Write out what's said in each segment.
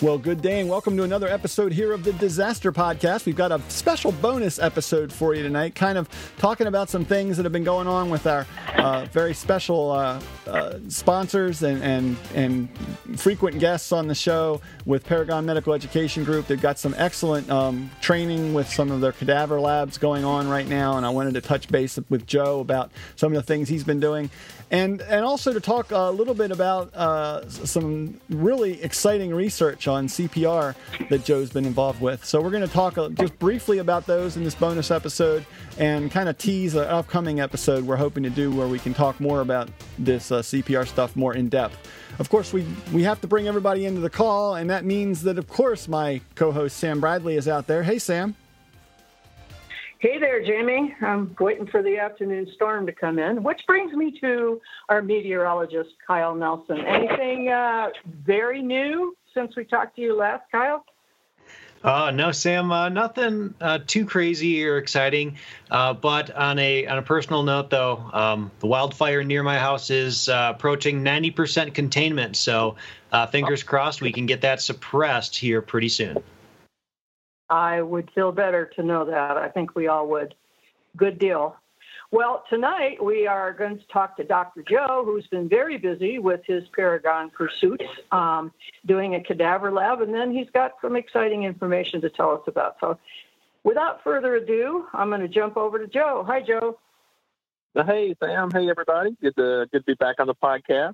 Well, good day and welcome to another episode here of the Disaster Podcast. We've got a special bonus episode for you tonight, kind of talking about some things that have been going on with our very special sponsors and frequent guests on the show with Paragon Medical Education Group. They've got some excellent training with some of their cadaver labs going on right now, and I wanted to touch base with Joe about some of the things he's been doing. And also to talk a little bit about some really exciting research on CPR that Joe's been involved with. So we're going to talk just briefly about those in this bonus episode and kind of tease an upcoming episode we're hoping to do where we can talk more about this CPR stuff more in depth. Of course, we have to bring everybody into the call, and that means that, of course, my co-host Sam Bradley is out there. Hey, Sam. Hey there, Jamie. I'm waiting for the afternoon storm to come in, which brings me to our meteorologist, Kyle Nelson. Anything very new since we talked to you last, Kyle? No, Sam, nothing too crazy or exciting. But on a personal note, though, the wildfire near my house is approaching 90% containment. So fingers crossed we can get that suppressed here pretty soon. I would feel better to know that. I think we all would. Good deal. Well, tonight we are going to talk to Dr. Joe, who's been very busy with his Paragon pursuits, doing a cadaver lab, and then he's got some exciting information to tell us about. So without further ado, I'm going to jump over to Joe. Hi, Joe. Hey, Sam. Hey, everybody. Good to be back on the podcast.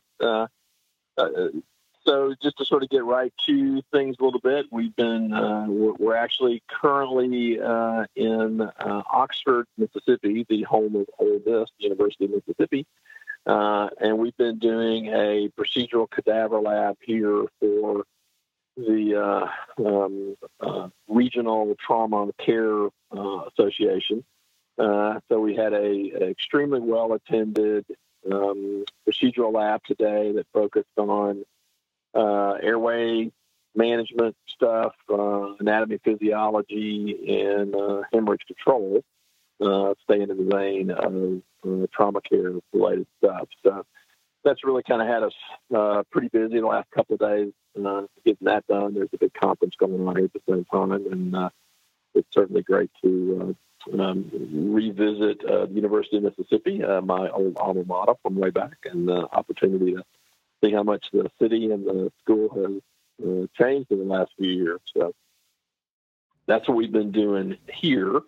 So just to sort of get right to things a little bit, we've been we're actually currently in Oxford, Mississippi, the home of Ole Miss, University of Mississippi, and we've been doing a procedural cadaver lab here for the Regional Trauma Care Association. So we had a extremely well attended procedural lab today that focused on airway management stuff, anatomy, physiology, and hemorrhage control, staying in the vein of trauma care related stuff. So that's really kind of had us pretty busy the last couple of days getting that done. There's a big conference going on here at the same time, and it's certainly great to revisit the University of Mississippi, my old alma mater from way back, and the opportunity to see how much the city and the school has changed in the last few years. So that's what we've been doing here.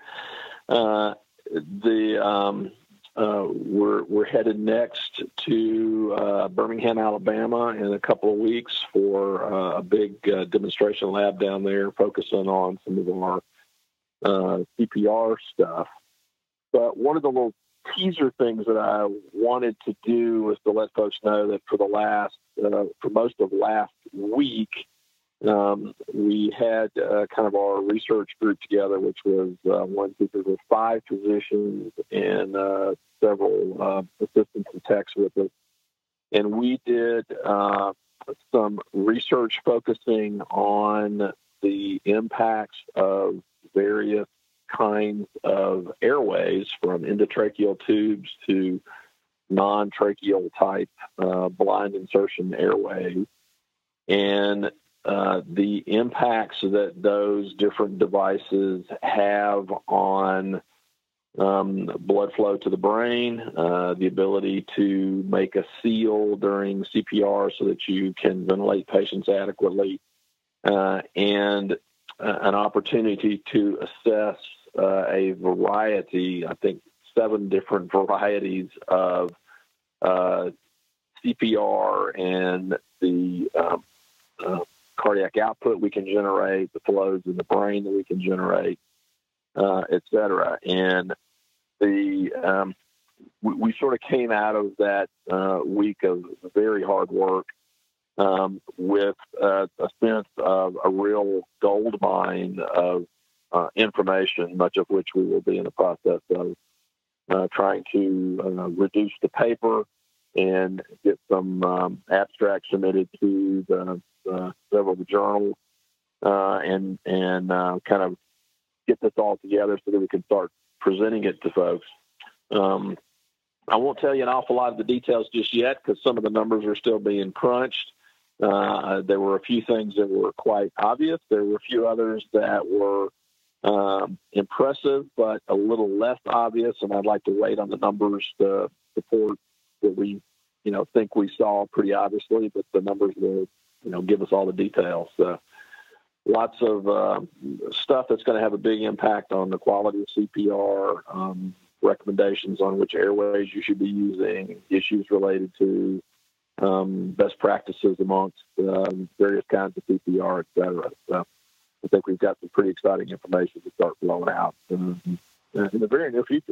We're headed next to Birmingham, Alabama, in a couple of weeks for a big demonstration lab down there, focusing on some of our CPR stuff. But one of the little teaser things that I wanted to do was to let folks know that for most of last week, we had kind of our research group together, which was there were 5 physicians and several assistants and techs with us. And we did some research focusing on the impacts of various kinds of airways, from endotracheal tubes to non-tracheal type blind insertion airways, and the impacts that those different devices have on blood flow to the brain, the ability to make a seal during CPR so that you can ventilate patients adequately, and an opportunity to assess a variety, I think 7 different varieties of CPR and the cardiac output we can generate, the flows in the brain that we can generate, et cetera. And we sort of came out of that week of very hard work with a sense of a real gold mine of information, much of which we will be in the process of trying to reduce the paper and get some abstracts submitted to several of the journals, and kind of get this all together so that we can start presenting it to folks. I won't tell you an awful lot of the details just yet because some of the numbers are still being crunched. There were a few things that were quite obvious. There were a few others that were impressive, but a little less obvious. And I'd like to wait on the numbers to support what we, think we saw pretty obviously, but the numbers will, give us all the details. Lots of stuff that's going to have a big impact on the quality of CPR, recommendations on which airways you should be using, issues related to best practices amongst various kinds of CPR, et cetera. So I think we've got some pretty exciting information to start flowing out in the very near future.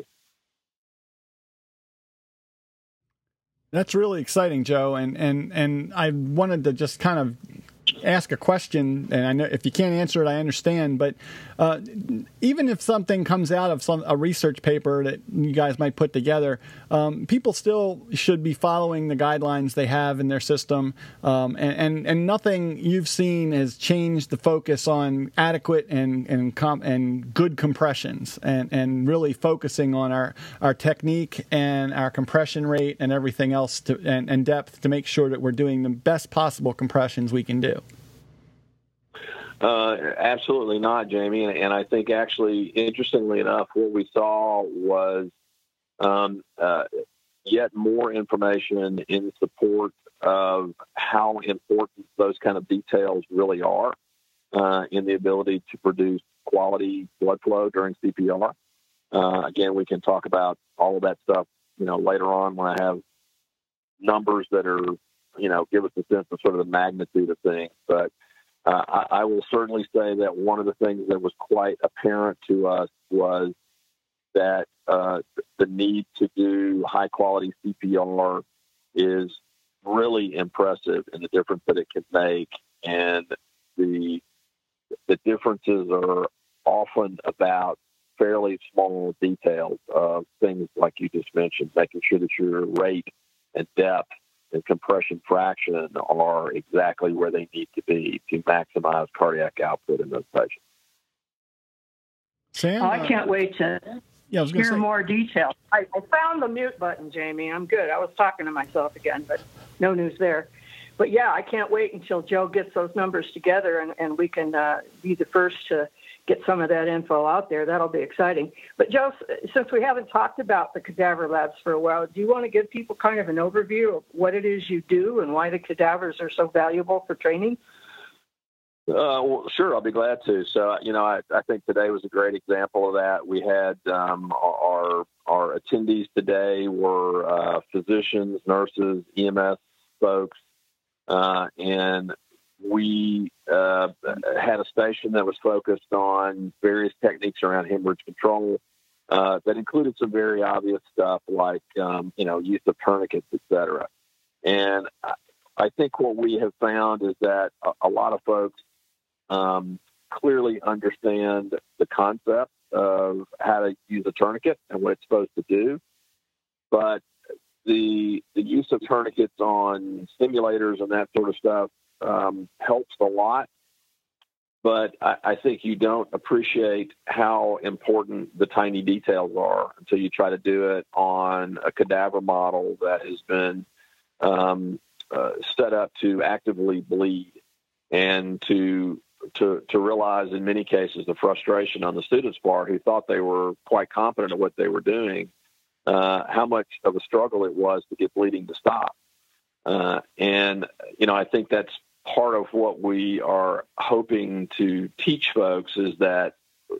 That's really exciting, Joe. And I wanted to just kind of ask a question, and I know if you can't answer it, I understand. But even if something comes out of a research paper that you guys might put together, people still should be following the guidelines they have in their system, and nothing you've seen has changed the focus on adequate and good compressions, and really focusing on our technique and our compression rate and everything else and depth to make sure that we're doing the best possible compressions we can do. Absolutely not, Jamie. And I think actually, interestingly enough, what we saw was yet more information in support of how important those kind of details really are in the ability to produce quality blood flow during CPR. Again, we can talk about all of that stuff, later on when I have numbers that are, give us a sense of sort of the magnitude of things. But I will certainly say that one of the things that was quite apparent to us was that the need to do high-quality CPR is really impressive in the difference that it can make, and the differences are often about fairly small details of things like you just mentioned, making sure that your rate and depth and compression fraction are exactly where they need to be to maximize cardiac output in those patients. Sam, I can't wait to hear more details. I found the mute button, Jamie. I'm good. I was talking to myself again, but no news there. But yeah, I can't wait until Joe gets those numbers together and we can be the first to get some of that info out there. That'll be exciting. But Joe, since we haven't talked about the cadaver labs for a while, do you want to give people kind of an overview of what it is you do and why the cadavers are so valuable for training? Well, sure, I'll be glad to. So, I think today was a great example of that. We had our attendees today were physicians, nurses, EMS folks, and we had a station that was focused on various techniques around hemorrhage control that included some very obvious stuff like, use of tourniquets, et cetera. And I think what we have found is that a lot of folks clearly understand the concept of how to use a tourniquet and what it's supposed to do. But the use of tourniquets on simulators and that sort of stuff helps a lot, but I think you don't appreciate how important the tiny details are until you try to do it on a cadaver model that has been set up to actively bleed, and to realize in many cases the frustration on the students' part who thought they were quite competent at what they were doing, how much of a struggle it was to get bleeding to stop. And I think that's part of what we are hoping to teach folks is that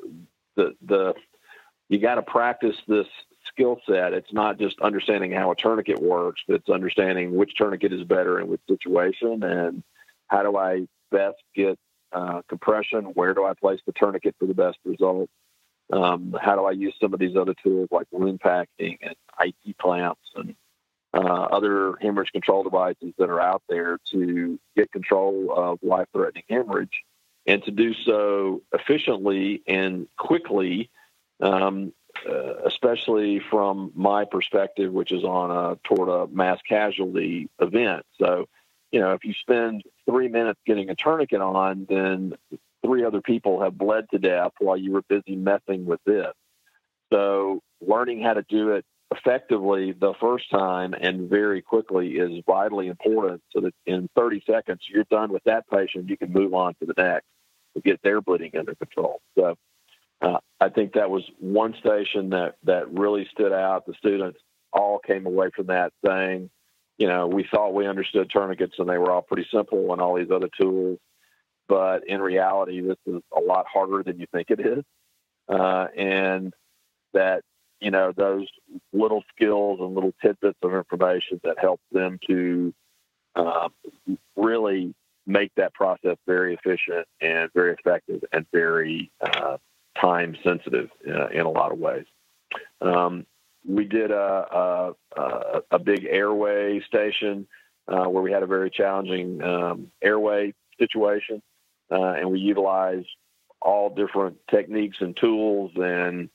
you got to practice this skill set. It's not just understanding how a tourniquet works, but it's understanding which tourniquet is better in which situation, and how do I best get compression? Where do I place the tourniquet for the best result? How do I use some of these other tools like wound packing and IT clamps and other hemorrhage control devices that are out there to get control of life-threatening hemorrhage, and to do so efficiently and quickly, especially from my perspective, which is toward a mass casualty event. So, if you spend 3 minutes getting a tourniquet on, then 3 other people have bled to death while you were busy messing with this. So learning how to do it effectively the first time and very quickly is vitally important, so that in 30 seconds you're done with that patient. You can move on to the next to get their bleeding under control. So I think that was one station that really stood out. The students all came away from that saying, we thought we understood tourniquets and they were all pretty simple and all these other tools, but in reality, this is a lot harder than you think it is. And that, those little skills and little tidbits of information that help them to really make that process very efficient and very effective and very time sensitive in a lot of ways. We did a big airway station where we had a very challenging airway situation, and we utilized all different techniques and tools and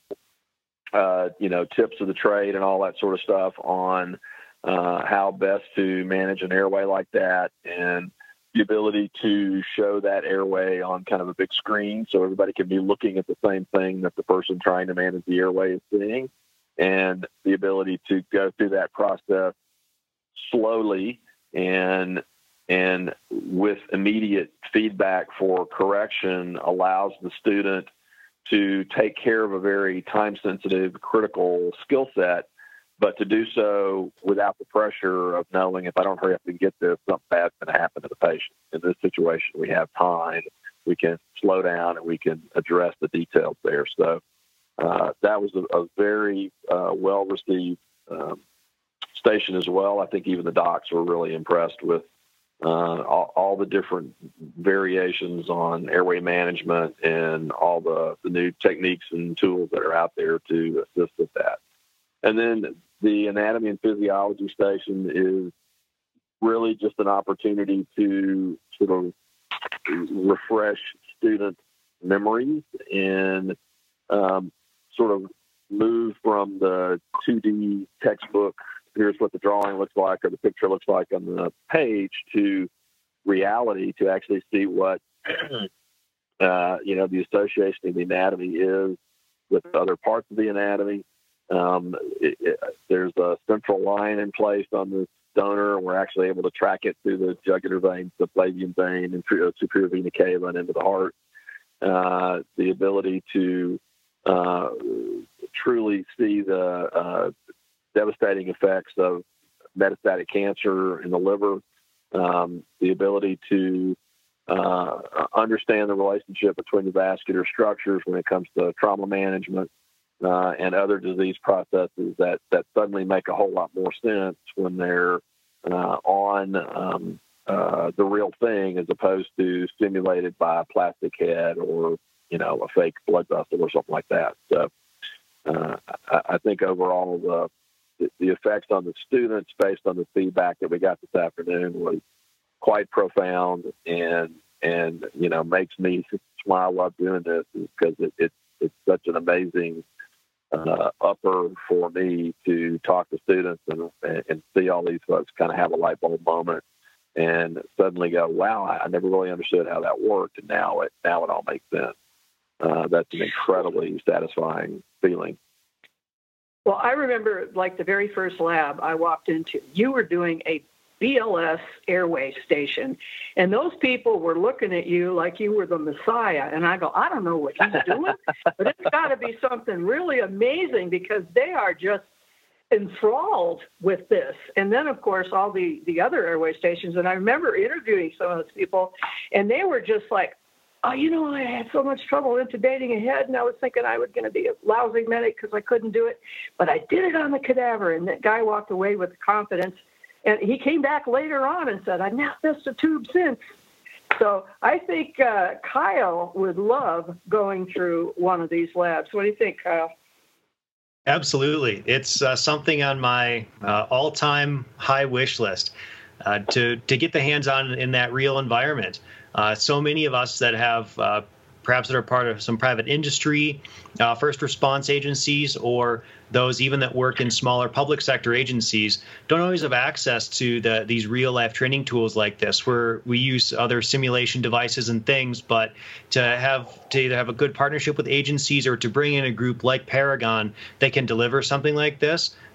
tips of the trade and all that sort of stuff on how best to manage an airway like that, and the ability to show that airway on kind of a big screen so everybody can be looking at the same thing that the person trying to manage the airway is seeing, and the ability to go through that process slowly and with immediate feedback for correction allows the student to take care of a very time-sensitive, critical skill set, but to do so without the pressure of knowing if I don't hurry up and get this, something bad's going to happen to the patient. In this situation, we have time. We can slow down and we can address the details there. So that was a very well-received station as well. I think even the docs were really impressed with all the different variations on airway management and all the new techniques and tools that are out there to assist with that. And then the anatomy and physiology station is really just an opportunity to sort of refresh students' memories and sort of move from the 2D textbook, here's what the drawing looks like or the picture looks like on the page, to reality, to actually see what, the association of the anatomy is with other parts of the anatomy. There's a central line in place on the donor, and we're actually able to track it through the jugular vein, subclavian vein, and superior vena cava and into the heart. The ability to truly see the devastating effects of metastatic cancer in the liver, the ability to understand the relationship between the vascular structures when it comes to trauma management and other disease processes that suddenly make a whole lot more sense when they're on the real thing as opposed to stimulated by a plastic head or, a fake blood vessel or something like that. So I think overall the effects on the students based on the feedback that we got this afternoon was quite profound and makes me smile. I love doing this because it's such an amazing upper for me to talk to students and see all these folks kind of have a light bulb moment and suddenly go, wow, I never really understood how that worked, and now it all makes sense. That's an incredibly satisfying feeling. Well, I remember like the very first lab I walked into, you were doing a BLS airway station, and those people were looking at you like you were the Messiah. And I go, I don't know what he's doing, but it's got to be something really amazing because they are just enthralled with this. And then, of course, all the other airway stations. And I remember interviewing some of those people, and they were just like, oh, I had so much trouble intubating a head, and I was thinking I was going to be a lousy medic because I couldn't do it. But I did it on the cadaver, and that guy walked away with confidence. And he came back later on and said, I've not missed a tube since. So I think Kyle would love going through one of these labs. What do you think, Kyle? Absolutely. It's something on my all-time high wish list to get the hands on in that real environment. So many of us that have perhaps that are part of some private industry, first response agencies, or those even that work in smaller public sector agencies don't always have access to these real life training tools like this, where we use other simulation devices and things. But to either have a good partnership with agencies or to bring in a group like Paragon that can deliver something like this,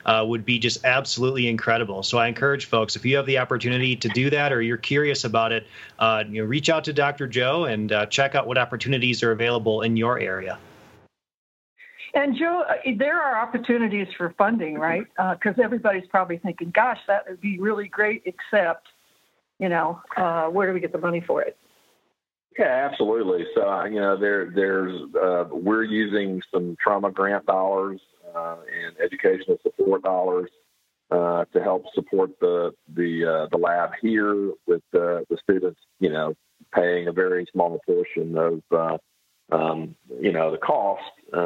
would be just absolutely incredible. So I encourage folks, if you have the opportunity to do that or you're curious about it, reach out to Dr. Joe and check out what opportunities are available in your area. And Joe, there are opportunities for funding, right? Because everybody's probably thinking, gosh, that would be really great, except, where do we get the money for it? Yeah, absolutely. So, we're using some trauma grant dollars and educational support dollars to help support the lab here with the students, paying a very small portion of the cost,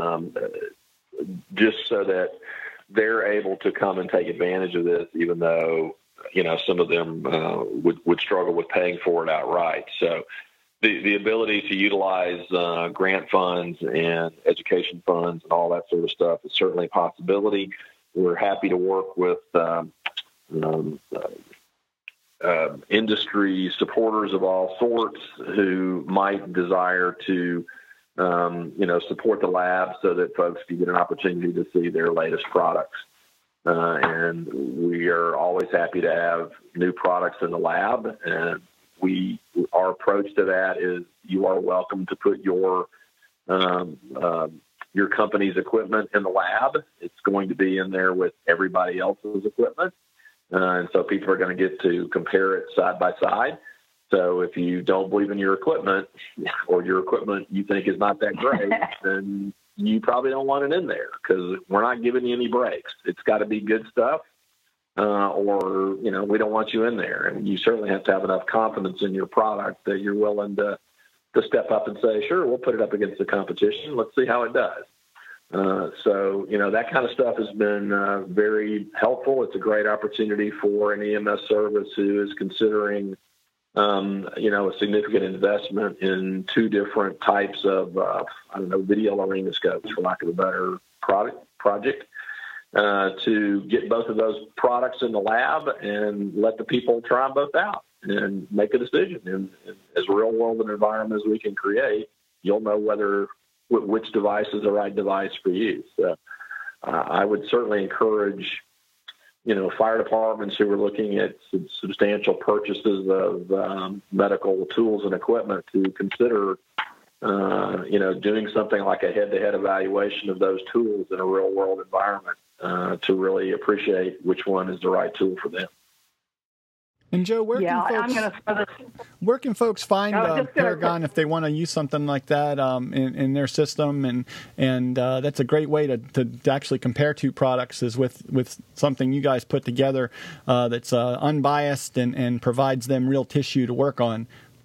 just so that they're able to come and take advantage of this, even though, some of them would struggle with paying for it outright. So the ability to utilize grant funds and education funds and all that sort of stuff is certainly a possibility. We're happy to work with industry supporters of all sorts who might desire to support the lab so that folks can get an opportunity to see their latest products. And we are always happy to have new products in the lab. And our approach to that is you are welcome to put your company's equipment in the lab. It's going to be in there with everybody else's equipment. And so people are going to get to compare it side by side. So if you don't believe in your equipment or your equipment you think is not that great, then you probably don't want it in there because we're not giving you any breaks. It's got to be good stuff or we don't want you in there. And you certainly have to have enough confidence in your product that you're willing to step up and say, sure, we'll put it up against the competition. Let's see how it does. So that kind of stuff has been very helpful. It's a great opportunity for an EMS service who is considering a significant investment in two different types of, video laryngoscopes, for lack of a better project, to get both of those products in the lab and let the people try them both out and make a decision. And as real world an environment as we can create, you'll know which device is the right device for you. So I would certainly encourage fire departments who are looking at substantial purchases of medical tools and equipment to consider, doing something like a head-to-head evaluation of those tools in a real-world environment to really appreciate which one is the right tool for them. And Joe, where can folks find Paragon if they want to use something like that in their system? And that's a great way to actually compare two products is with something you guys put together that's unbiased and provides them real tissue to work on.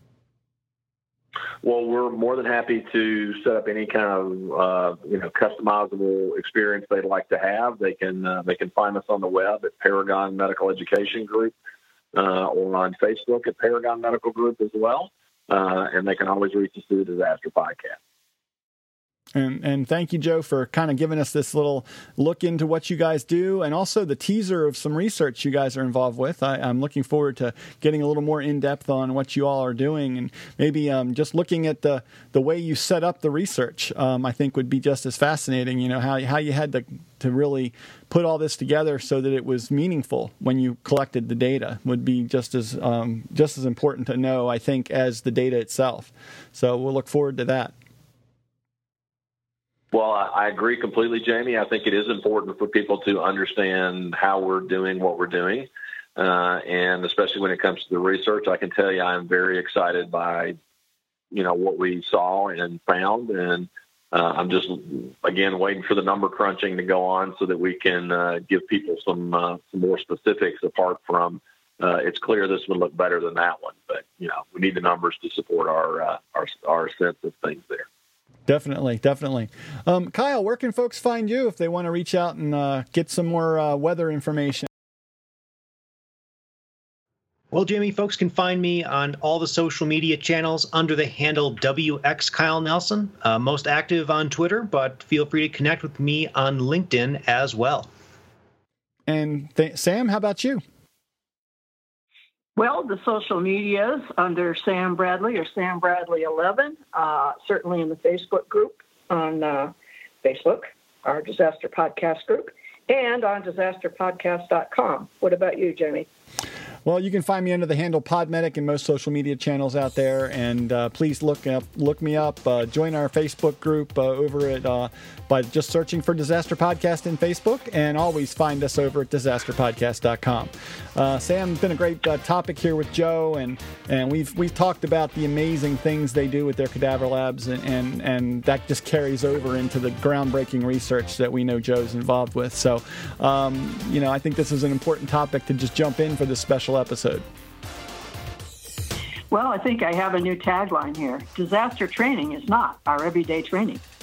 Well, we're more than happy to set up any kind of customizable experience they'd like to have. They can find us on the web at Paragon Medical Education Group. Or on Facebook at Paragon Medical Group as well. And they can always reach us through the Disaster Podcast. And thank you, Joe, for kind of giving us this little look into what you guys do and also the teaser of some research you guys are involved with. I'm looking forward to getting a little more in-depth on what you all are doing and maybe just looking at the way you set up the research, I think would be just as fascinating, how you had to really put all this together so that it was meaningful when you collected the data would be just as important to know, I think, as the data itself. So we'll look forward to that. Well, I agree completely, Jamie. I think it is important for people to understand how we're doing what we're doing. And especially when it comes to the research, I can tell you I'm very excited by, what we saw and found. And I'm just, again, waiting for the number crunching to go on so that we can give people some more specifics apart from it's clear this would look better than that one. But, we need the numbers to support our sense of things there. Definitely. Kyle, where can folks find you if they want to reach out and get some more weather information? Well, Jamie, folks can find me on all the social media channels under the handle WX Kyle Nelson. Most active on Twitter, but feel free to connect with me on LinkedIn as well. And Sam, how about you? Well, the social medias under Sam Bradley or Sam Bradley 11, certainly in the Facebook group on Facebook, our Disaster Podcast group, and on disasterpodcast.com. What about you, Jamie? Well, you can find me under the handle Podmedic in most social media channels out there, and please look me up. Join our Facebook group over at by just searching for Disaster Podcast in Facebook, and always find us over at disasterpodcast.com. Sam, it's been a great topic here with Joe, and we've talked about the amazing things they do with their cadaver labs, and that just carries over into the groundbreaking research that we know Joe's involved with. So, I think this is an important topic to just jump in for this special episode. Well, I think I have a new tagline here. Disaster training is not our everyday training.